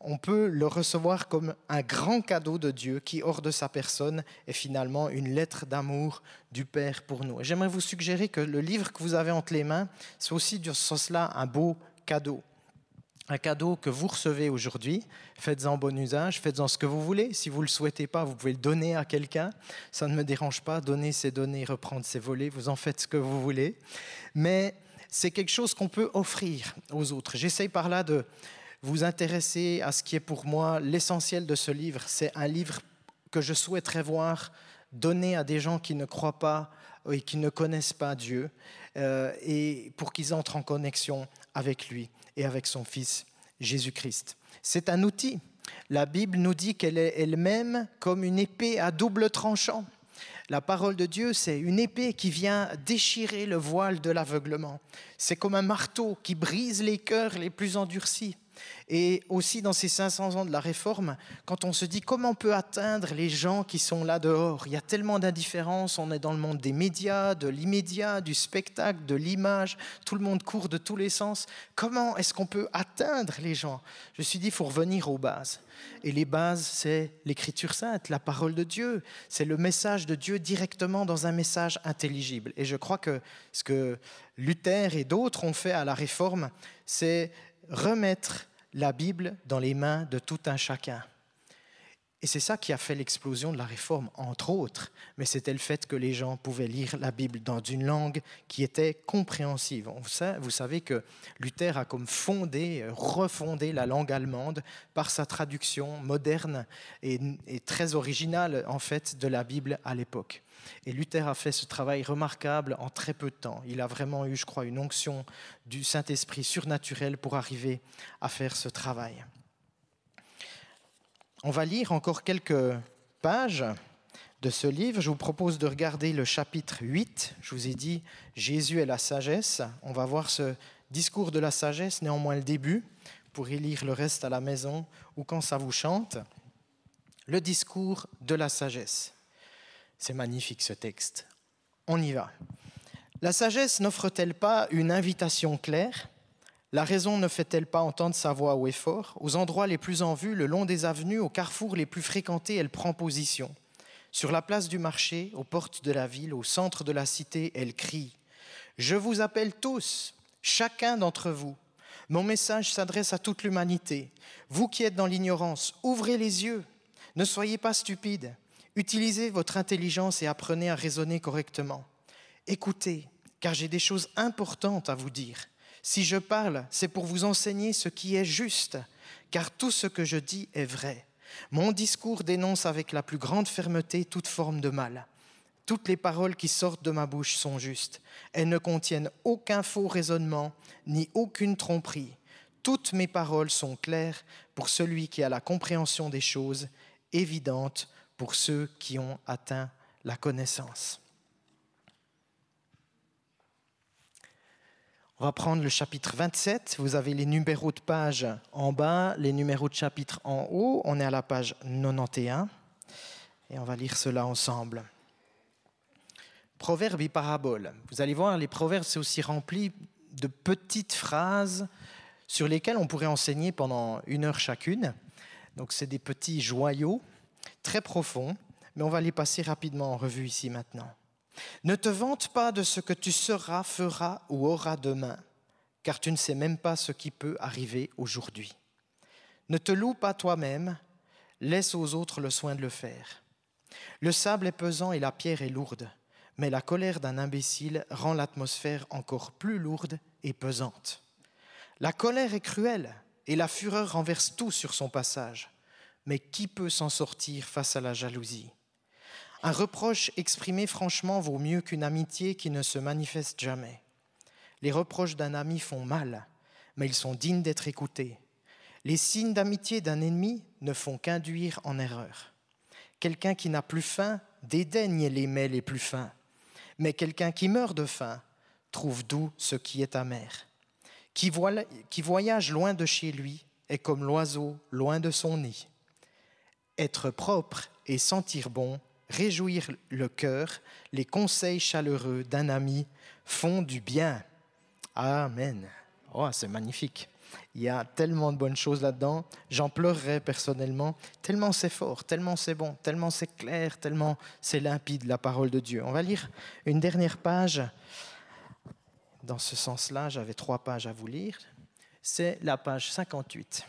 on peut le recevoir comme un grand cadeau de Dieu qui, hors de sa personne, est finalement une lettre d'amour du Père pour nous. Et j'aimerais vous suggérer que le livre que vous avez entre les mains, c'est aussi de ce sens-là un beau cadeau. Un cadeau que vous recevez aujourd'hui, faites-en bon usage, faites-en ce que vous voulez. Si vous ne le souhaitez pas, vous pouvez le donner à quelqu'un. Ça ne me dérange pas, donner c'est donner, reprendre c'est voler, vous en faites ce que vous voulez. Mais c'est quelque chose qu'on peut offrir aux autres. J'essaye par là de vous intéresser à ce qui est pour moi l'essentiel de ce livre. C'est un livre que je souhaiterais voir donné à des gens qui ne croient pas et qui ne connaissent pas Dieu, euh, et pour qu'ils entrent en connexion avec lui et avec son Fils Jésus-Christ. C'est un outil. La Bible nous dit qu'elle est elle-même comme une épée à double tranchant. La parole de Dieu, c'est une épée qui vient déchirer le voile de l'aveuglement. C'est comme un marteau qui brise les cœurs les plus endurcis. Et aussi dans ces cinq cents ans de la Réforme, quand on se dit comment on peut atteindre les gens qui sont là dehors, il y a tellement d'indifférence, on est dans le monde des médias, de l'immédiat, du spectacle, de l'image, tout le monde court de tous les sens. Comment est-ce qu'on peut atteindre les gens ? Je me suis dit, il faut revenir aux bases. Et les bases, c'est l'Écriture sainte, la parole de Dieu. C'est le message de Dieu directement dans un message intelligible. Et je crois que ce que Luther et d'autres ont fait à la Réforme, c'est remettre la Bible dans les mains de tout un chacun. Et c'est ça qui a fait l'explosion de la Réforme, entre autres. Mais c'était le fait que les gens pouvaient lire la Bible dans une langue qui était compréhensible. Vous savez que Luther a comme fondé, refondé la langue allemande par sa traduction moderne et, et très originale, en fait, de la Bible à l'époque. Et Luther a fait ce travail remarquable en très peu de temps. Il a vraiment eu, je crois, une onction du Saint-Esprit surnaturelle pour arriver à faire ce travail. On va lire encore quelques pages de ce livre. Je vous propose de regarder le chapitre huit. Je vous ai dit, Jésus est la sagesse. On va voir ce discours de la sagesse, néanmoins le début. Vous pourrez lire le reste à la maison ou quand ça vous chante. Le discours de la sagesse. C'est magnifique ce texte. On y va. La sagesse n'offre-t-elle pas une invitation claire ? La raison ne fait-elle pas entendre sa voix haut et fort ? Aux endroits les plus en vue, le long des avenues, aux carrefours les plus fréquentés, elle prend position. Sur la place du marché, aux portes de la ville, au centre de la cité, elle crie « Je vous appelle tous, chacun d'entre vous. Mon message s'adresse à toute l'humanité. Vous qui êtes dans l'ignorance, ouvrez les yeux. Ne soyez pas stupides. Utilisez votre intelligence et apprenez à raisonner correctement. Écoutez, car j'ai des choses importantes à vous dire. Si je parle, c'est pour vous enseigner ce qui est juste, car tout ce que je dis est vrai. Mon discours dénonce avec la plus grande fermeté toute forme de mal. Toutes les paroles qui sortent de ma bouche sont justes. Elles ne contiennent aucun faux raisonnement, ni aucune tromperie. Toutes mes paroles sont claires pour celui qui a la compréhension des choses, évidentes pour ceux qui ont atteint la connaissance. On va prendre le chapitre vingt-sept. Vous avez les numéros de page en bas, les numéros de chapitre en haut. On est à la page quatre-vingt-onze et on va lire cela ensemble. Proverbes et paraboles. Vous allez voir, les proverbes, c'est aussi rempli de petites phrases sur lesquelles on pourrait enseigner pendant une heure chacune. Donc, c'est des petits joyaux très profonds, mais on va les passer rapidement en revue ici maintenant. Ne te vante pas de ce que tu seras, feras ou auras demain, car tu ne sais même pas ce qui peut arriver aujourd'hui. Ne te loue pas toi-même, laisse aux autres le soin de le faire. Le sable est pesant et la pierre est lourde, mais la colère d'un imbécile rend l'atmosphère encore plus lourde et pesante. La colère est cruelle et la fureur renverse tout sur son passage, mais qui peut s'en sortir face à la jalousie ? Un reproche exprimé franchement vaut mieux qu'une amitié qui ne se manifeste jamais. Les reproches d'un ami font mal, mais ils sont dignes d'être écoutés. Les signes d'amitié d'un ennemi ne font qu'induire en erreur. Quelqu'un qui n'a plus faim dédaigne les mets les plus fins, mais quelqu'un qui meurt de faim trouve doux ce qui est amer. Qui, voit, qui voyage loin de chez lui est comme l'oiseau loin de son nid. Être propre et sentir bon, réjouir le cœur, les conseils chaleureux d'un ami font du bien. Amen. Oh, c'est magnifique. Il y a tellement de bonnes choses là-dedans. J'en pleurerais personnellement, tellement c'est fort, tellement c'est bon, tellement c'est clair, tellement c'est limpide, la parole de Dieu. On va lire une dernière page. Dans ce sens-là, j'avais trois pages à vous lire. C'est la page cinquante-huit.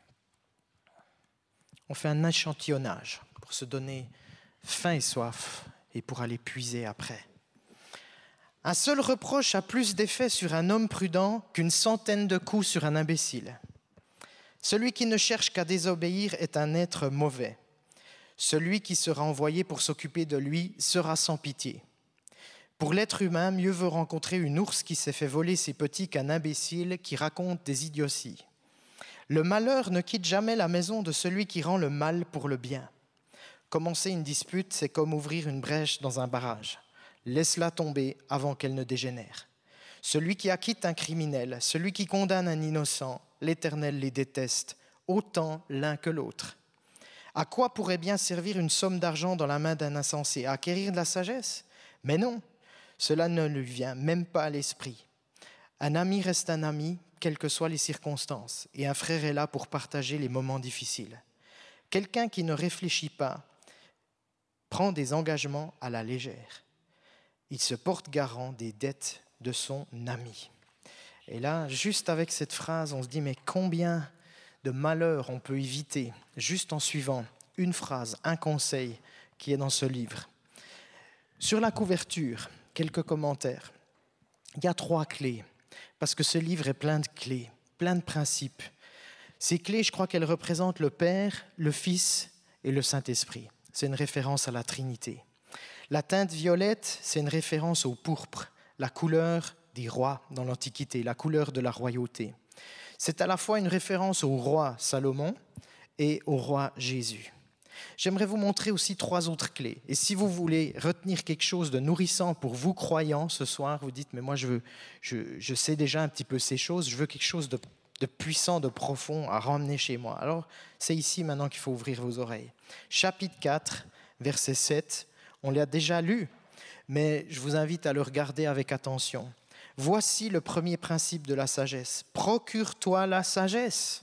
On fait un échantillonnage pour se donner faim et soif et pour aller puiser après. Un seul reproche a plus d'effet sur un homme prudent qu'une centaine de coups sur un imbécile. Celui qui ne cherche qu'à désobéir est un être mauvais. Celui qui sera envoyé pour s'occuper de lui sera sans pitié. Pour l'être humain, mieux vaut rencontrer une ours qui s'est fait voler ses petits qu'un imbécile qui raconte des idioties. Le malheur ne quitte jamais la maison de celui qui rend le mal pour le bien. Commencer une dispute, c'est comme ouvrir une brèche dans un barrage. Laisse-la tomber avant qu'elle ne dégénère. Celui qui acquitte un criminel, celui qui condamne un innocent, l'Éternel les déteste, autant l'un que l'autre. À quoi pourrait bien servir une somme d'argent dans la main d'un insensé? À acquérir de la sagesse? Mais non, cela ne lui vient même pas à l'esprit. Un ami reste un ami, quelles que soient les circonstances, et un frère est là pour partager les moments difficiles. Quelqu'un qui ne réfléchit pas prend des engagements à la légère. Il se porte garant des dettes de son ami. Et là, juste avec cette phrase, on se dit, mais combien de malheurs on peut éviter juste en suivant une phrase, un conseil qui est dans ce livre. Sur la couverture, quelques commentaires. Il y a trois clés, parce que ce livre est plein de clés, plein de principes. Ces clés, je crois qu'elles représentent le Père, le Fils et le Saint-Esprit. C'est une référence à la Trinité. La teinte violette, c'est une référence au pourpre, la couleur des rois dans l'Antiquité, la couleur de la royauté. C'est à la fois une référence au roi Salomon et au roi Jésus. J'aimerais vous montrer aussi trois autres clés. Et si vous voulez retenir quelque chose de nourrissant pour vous croyants ce soir, vous dites, mais moi je, veux, je, je sais déjà un petit peu ces choses, je veux quelque chose de, de puissant, de profond à ramener chez moi. Alors c'est ici maintenant qu'il faut ouvrir vos oreilles. Chapitre quatre, verset sept, on l'a déjà lu, mais je vous invite à le regarder avec attention. Voici le premier principe de la sagesse. Procure-toi la sagesse.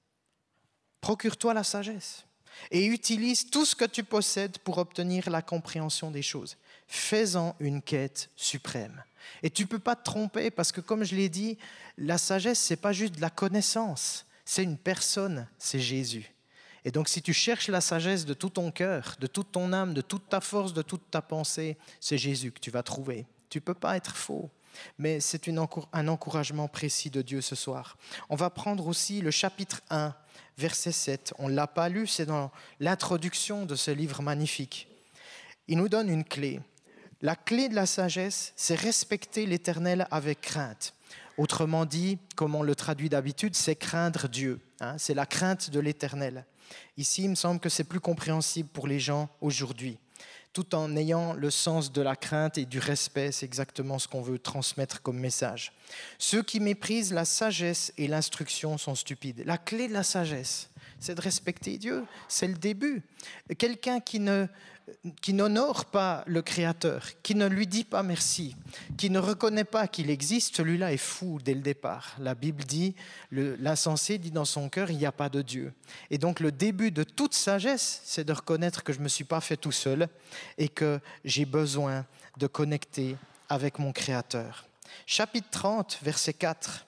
Procure-toi la sagesse. Et utilise tout ce que tu possèdes pour obtenir la compréhension des choses. Fais-en une quête suprême. Et tu ne peux pas te tromper parce que, comme je l'ai dit, la sagesse, ce n'est pas juste de la connaissance. C'est une personne, c'est Jésus. Et donc, si tu cherches la sagesse de tout ton cœur, de toute ton âme, de toute ta force, de toute ta pensée, c'est Jésus que tu vas trouver. Tu ne peux pas être faux. Mais c'est une, un encouragement précis de Dieu ce soir. On va prendre aussi le chapitre un, verset sept. On ne l'a pas lu, c'est dans l'introduction de ce livre magnifique. Il nous donne une clé. La clé de la sagesse, c'est respecter l'Éternel avec crainte. Autrement dit, comme on le traduit d'habitude, c'est craindre Dieu. Hein, c'est la crainte de l'Éternel. Ici, il me semble que c'est plus compréhensible pour les gens aujourd'hui. Tout en ayant le sens de la crainte et du respect, c'est exactement ce qu'on veut transmettre comme message. Ceux qui méprisent la sagesse et l'instruction sont stupides. La clé de la sagesse, c'est de respecter Dieu, c'est le début. Quelqu'un qui ne, qui n'honore pas le Créateur, qui ne lui dit pas merci, qui ne reconnaît pas qu'il existe, celui-là est fou dès le départ. La Bible dit, le, l'insensé dit dans son cœur, il n'y a pas de Dieu. Et donc le début de toute sagesse, c'est de reconnaître que je ne me suis pas fait tout seul et que j'ai besoin de connecter avec mon Créateur. Chapitre trente, verset quatre.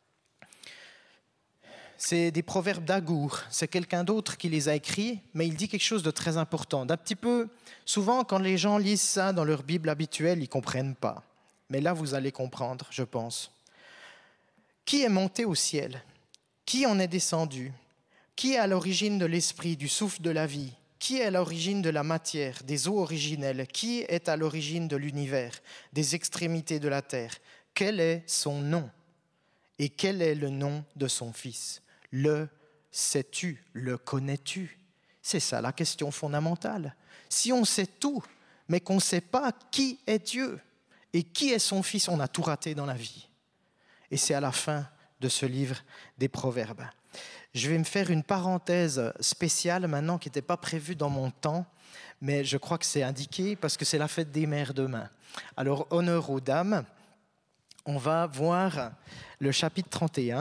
C'est des proverbes d'Agour, c'est quelqu'un d'autre qui les a écrits, mais il dit quelque chose de très important. D'un petit peu, souvent quand les gens lisent ça dans leur Bible habituelle, ils ne comprennent pas. Mais là, vous allez comprendre, je pense. Qui est monté au ciel? Qui en est descendu? Qui est à l'origine de l'esprit, du souffle de la vie? Qui est à l'origine de la matière, des eaux originelles? Qui est à l'origine de l'univers, des extrémités de la terre? Quel est son nom? Et quel est le nom de son Fils? Le sais-tu? Le connais-tu? C'est ça la question fondamentale. Si on sait tout, mais qu'on ne sait pas qui est Dieu et qui est son Fils, on a tout raté dans la vie. Et c'est à la fin de ce livre des Proverbes. Je vais me faire une parenthèse spéciale maintenant qui n'était pas prévue dans mon temps, mais je crois que c'est indiqué parce que c'est la fête des mères demain. Alors, honneur aux dames. On va voir le chapitre trente et un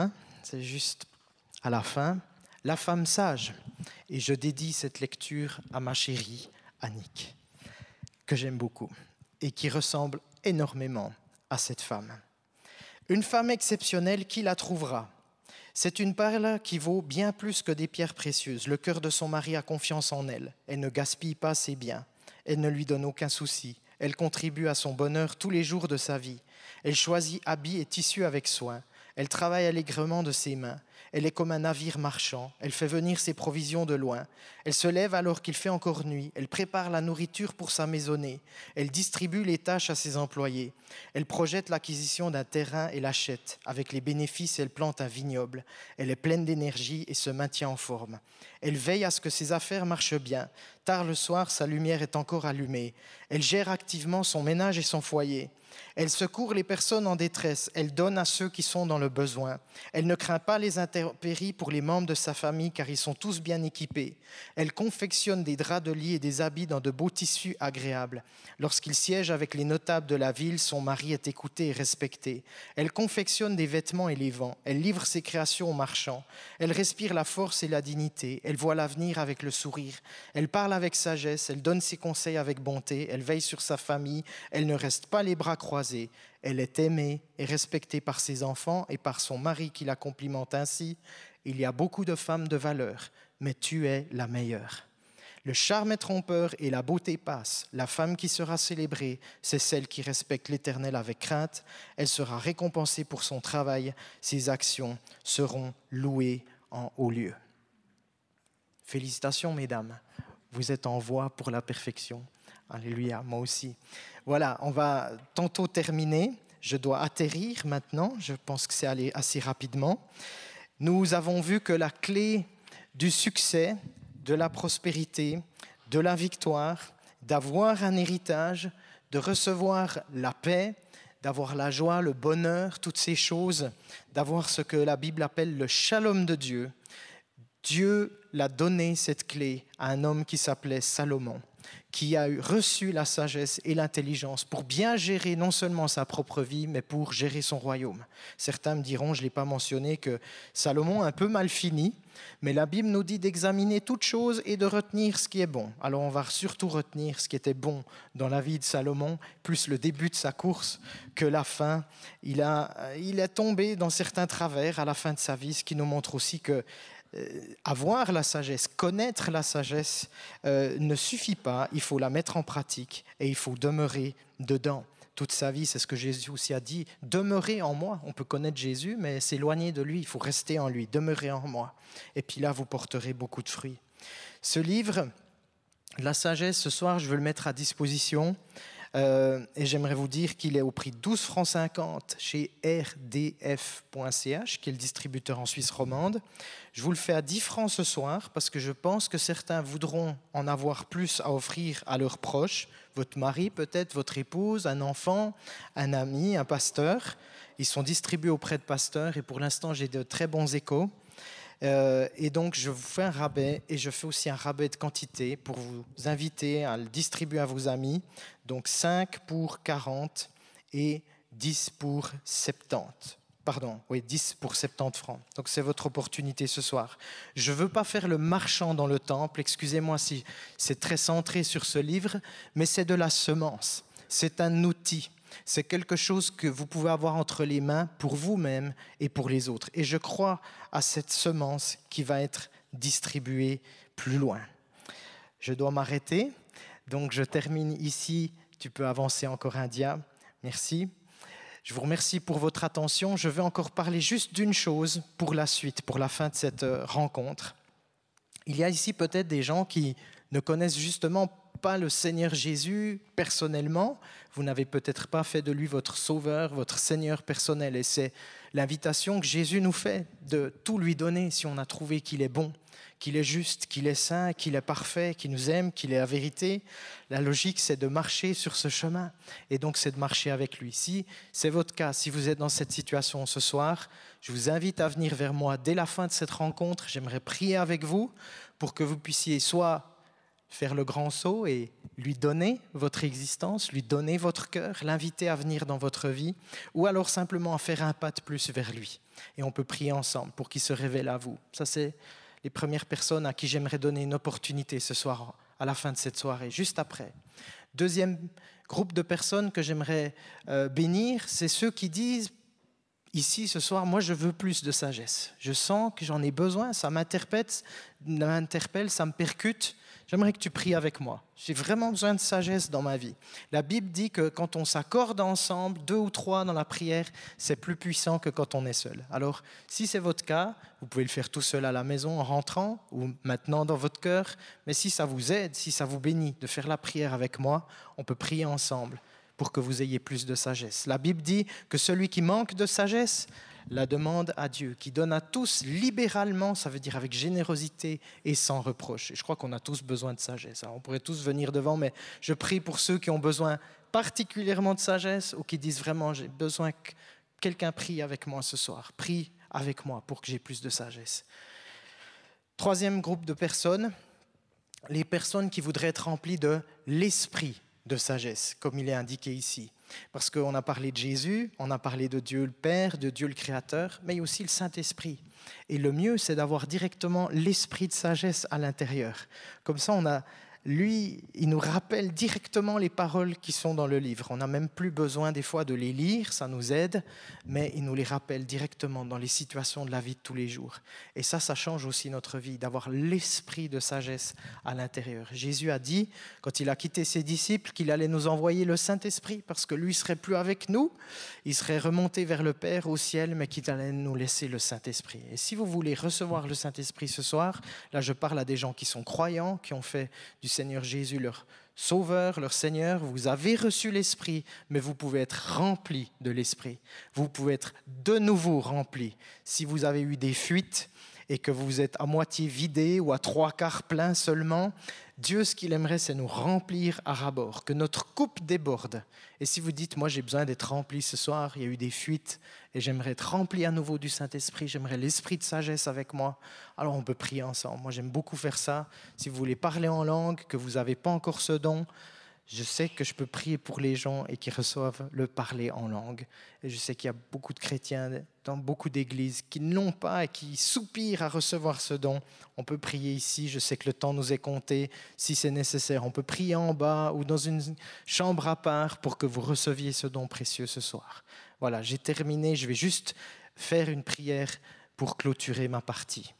c'est juste à la fin, la femme sage. Et je dédie cette lecture à ma chérie Annick, que j'aime beaucoup et qui ressemble énormément à cette femme. Une femme exceptionnelle, qui la trouvera ? C'est une perle qui vaut bien plus que des pierres précieuses. Le cœur de son mari a confiance en elle. Elle ne gaspille pas ses biens. Elle ne lui donne aucun souci. Elle contribue à son bonheur tous les jours de sa vie. Elle choisit habits et tissus avec soin. Elle travaille allègrement de ses mains. Elle est comme un navire marchand. Elle fait venir ses provisions de loin. Elle se lève alors qu'il fait encore nuit. Elle prépare la nourriture pour sa maisonnée. Elle distribue les tâches à ses employés. Elle projette l'acquisition d'un terrain et l'achète. Avec les bénéfices, elle plante un vignoble. Elle est pleine d'énergie et se maintient en forme. Elle veille à ce que ses affaires marchent bien. Tard le soir, sa lumière est encore allumée. Elle gère activement son ménage et son foyer. Elle secourt les personnes en détresse. Elle donne à ceux qui sont dans le besoin. Elle ne craint pas les intempéries pour les membres de sa famille, car ils sont tous bien équipés. Elle confectionne des draps de lit et des habits dans de beaux tissus agréables. Lorsqu'il siège avec les notables de la ville, son mari est écouté et respecté. Elle confectionne des vêtements et les vend. Elle livre ses créations aux marchands. Elle respire la force et la dignité. Elle voit l'avenir avec le sourire. Elle parle avec sagesse. Elle donne ses conseils avec bonté. Elle veille sur sa famille. Elle ne reste pas les bras croisés. Elle est aimée et respectée par ses enfants et par son mari qui la complimente ainsi. Il y a beaucoup de femmes de valeur, mais tu es la meilleure. Le charme est trompeur et la beauté passe. La femme qui sera célébrée, c'est celle qui respecte l'Éternel avec crainte. Elle sera récompensée pour son travail. Ses actions seront louées en haut lieu. Félicitations, mesdames. Vous êtes en voie pour la perfection. Alléluia, moi aussi. Voilà, on va tantôt terminer. Je dois atterrir maintenant. Je pense que c'est allé assez rapidement. Nous avons vu que la clé du succès, de la prospérité, de la victoire, d'avoir un héritage, de recevoir la paix, d'avoir la joie, le bonheur, toutes ces choses, d'avoir ce que la Bible appelle le shalom de Dieu. Dieu l'a donné, cette clé, à un homme qui s'appelait Salomon, qui a reçu la sagesse et l'intelligence pour bien gérer non seulement sa propre vie, mais pour gérer son royaume. Certains me diront, je ne l'ai pas mentionné, que Salomon a un peu mal fini, mais la Bible nous dit d'examiner toutes choses et de retenir ce qui est bon. Alors on va surtout retenir ce qui était bon dans la vie de Salomon, plus le début de sa course que la fin. Il, a, il est tombé dans certains travers à la fin de sa vie, ce qui nous montre aussi que avoir la sagesse, connaître la sagesse euh, ne suffit pas, il faut la mettre en pratique et il faut demeurer dedans. Toute sa vie, c'est ce que Jésus aussi a dit, demeurez en moi. On peut connaître Jésus, mais s'éloigner de lui, il faut rester en lui, demeurer en moi. Et puis là, vous porterez beaucoup de fruits. Ce livre, La sagesse, ce soir, je veux le mettre à disposition. Euh, et j'aimerais vous dire qu'il est au prix douze francs cinquante chez R D F point C H, qui est le distributeur en Suisse romande. Je vous le fais à dix francs ce soir parce que je pense que certains voudront en avoir plus à offrir à leurs proches, votre mari peut-être, votre épouse, un enfant, un ami, un pasteur. Ils sont distribués auprès de pasteurs et pour l'instant j'ai de très bons échos. Euh, et donc je vous fais un rabais et je fais aussi un rabais de quantité pour vous inviter à le distribuer à vos amis. Donc cinq pour quarante et dix pour soixante-dix. Pardon, oui, dix pour soixante-dix francs. Donc c'est votre opportunité ce soir. Je ne veux pas faire le marchand dans le temple, excusez-moi si c'est très centré sur ce livre, mais c'est de la semence, c'est un outil. C'est quelque chose que vous pouvez avoir entre les mains pour vous-même et pour les autres. Et je crois à cette semence qui va être distribuée plus loin. Je dois m'arrêter, donc je termine ici. Tu peux avancer encore un dia. Merci. Je vous remercie pour votre attention. Je vais encore parler juste d'une chose pour la suite, pour la fin de cette rencontre. Il y a ici peut-être des gens qui ne connaissent justement pas le Seigneur Jésus personnellement. Vous n'avez peut-être pas fait de lui votre sauveur, votre Seigneur personnel. Et c'est l'invitation que Jésus nous fait de tout lui donner si on a trouvé qu'il est bon, qu'il est juste, qu'il est saint, qu'il est parfait, qu'il nous aime, qu'il est la vérité. La logique, c'est de marcher sur ce chemin. Et donc, c'est de marcher avec lui. Si c'est votre cas, si vous êtes dans cette situation ce soir, je vous invite à venir vers moi dès la fin de cette rencontre. J'aimerais prier avec vous pour que vous puissiez soit faire le grand saut et lui donner votre existence, lui donner votre cœur, l'inviter à venir dans votre vie, ou alors simplement à faire un pas de plus vers lui. Et on peut prier ensemble pour qu'il se révèle à vous. Ça, c'est les premières personnes à qui j'aimerais donner une opportunité ce soir, à la fin de cette soirée, juste après. Deuxième groupe de personnes que j'aimerais euh, bénir, c'est ceux qui disent, ici ce soir, moi je veux plus de sagesse. Je sens que j'en ai besoin, ça m'interpelle, m'interpelle, ça me percute. J'aimerais que tu pries avec moi. J'ai vraiment besoin de sagesse dans ma vie. La Bible dit que quand on s'accorde ensemble, deux ou trois dans la prière, c'est plus puissant que quand on est seul. Alors, si c'est votre cas, vous pouvez le faire tout seul à la maison en rentrant ou maintenant dans votre cœur. Mais si ça vous aide, si ça vous bénit de faire la prière avec moi, on peut prier ensemble pour que vous ayez plus de sagesse. La Bible dit que celui qui manque de sagesse la demande à Dieu, qui donne à tous libéralement, ça veut dire avec générosité et sans reproche. Et je crois qu'on a tous besoin de sagesse. Alors on pourrait tous venir devant, mais je prie pour ceux qui ont besoin particulièrement de sagesse ou qui disent vraiment, j'ai besoin que quelqu'un prie avec moi ce soir. Prie avec moi pour que j'ai plus de sagesse. Troisième groupe de personnes, les personnes qui voudraient être remplies de l'esprit de sagesse, comme il est indiqué ici. Parce qu'on a parlé de Jésus, on a parlé de Dieu le Père, de Dieu le Créateur, mais il y a aussi le Saint-Esprit. Et le mieux, c'est d'avoir directement l'esprit de sagesse à l'intérieur. Comme ça, on a, lui, il nous rappelle directement les paroles qui sont dans le livre. On n'a même plus besoin des fois de les lire, ça nous aide, mais il nous les rappelle directement dans les situations de la vie de tous les jours. Et ça, ça change aussi notre vie, d'avoir l'esprit de sagesse à l'intérieur. Jésus a dit, quand il a quitté ses disciples, qu'il allait nous envoyer le Saint-Esprit, parce que lui ne serait plus avec nous, il serait remonté vers le Père au ciel, mais qu'il allait nous laisser le Saint-Esprit. Et si vous voulez recevoir le Saint-Esprit ce soir, là je parle à des gens qui sont croyants, qui ont fait du Seigneur Jésus leur Sauveur, leur Seigneur, vous avez reçu l'Esprit, mais vous pouvez être rempli de l'Esprit. Vous pouvez être de nouveau rempli. Si vous avez eu des fuites et que vous êtes à moitié vidé ou à trois quarts plein seulement, Dieu, ce qu'il aimerait, c'est nous remplir à ras-bord, que notre coupe déborde. Et si vous dites, moi j'ai besoin d'être rempli ce soir, il y a eu des fuites et j'aimerais être rempli à nouveau du Saint-Esprit, j'aimerais l'esprit de sagesse avec moi, alors on peut prier ensemble. Moi j'aime beaucoup faire ça. Si vous voulez parler en langue, que vous n'avez pas encore ce don, je sais que je peux prier pour les gens et qu'ils reçoivent le parler en langue. Et je sais qu'il y a beaucoup de chrétiens dans beaucoup d'églises qui ne l'ont pas et qui soupirent à recevoir ce don. On peut prier ici, je sais que le temps nous est compté, si c'est nécessaire. On peut prier en bas ou dans une chambre à part pour que vous receviez ce don précieux ce soir. Voilà, j'ai terminé. Je vais juste faire une prière pour clôturer ma partie.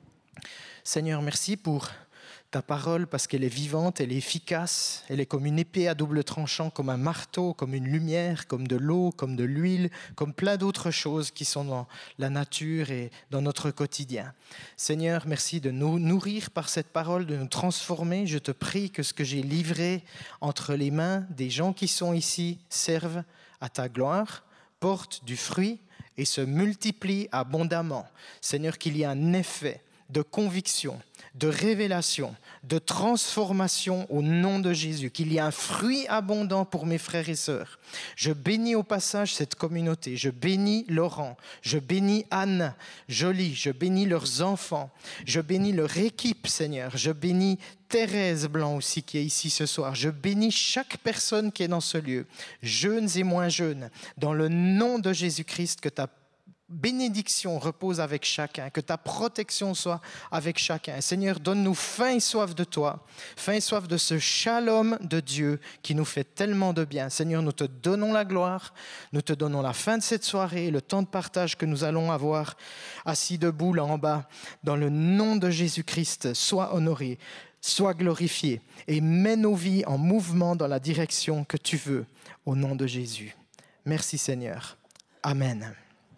Seigneur, merci pour ta parole, parce qu'elle est vivante, elle est efficace, elle est comme une épée à double tranchant, comme un marteau, comme une lumière, comme de l'eau, comme de l'huile, comme plein d'autres choses qui sont dans la nature et dans notre quotidien. Seigneur, merci de nous nourrir par cette parole, de nous transformer. Je te prie que ce que j'ai livré entre les mains des gens qui sont ici serve à ta gloire, porte du fruit et se multiplie abondamment. Seigneur, qu'il y ait un effet de conviction, de révélation, de transformation au nom de Jésus, qu'il y ait un fruit abondant pour mes frères et sœurs. Je bénis au passage cette communauté, je bénis Laurent, je bénis Anne, Jolie, je bénis leurs enfants, je bénis leur équipe, Seigneur, je bénis Thérèse Blanc aussi qui est ici ce soir, je bénis chaque personne qui est dans ce lieu, jeunes et moins jeunes, dans le nom de Jésus-Christ, que ta bénédiction repose avec chacun, que ta protection soit avec chacun. Seigneur, donne-nous faim et soif de toi, faim et soif de ce shalom de Dieu qui nous fait tellement de bien. Seigneur, nous te donnons la gloire, nous te donnons la fin de cette soirée, le temps de partage que nous allons avoir assis debout là en bas. Dans le nom de Jésus-Christ, sois honoré, sois glorifié et mets nos vies en mouvement dans la direction que tu veux, au nom de Jésus. Merci Seigneur. Amen.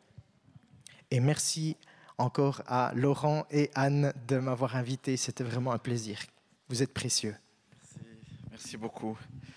Et merci encore à Laurent et Anne de m'avoir invité. C'était vraiment un plaisir. Vous êtes précieux. Merci, merci beaucoup.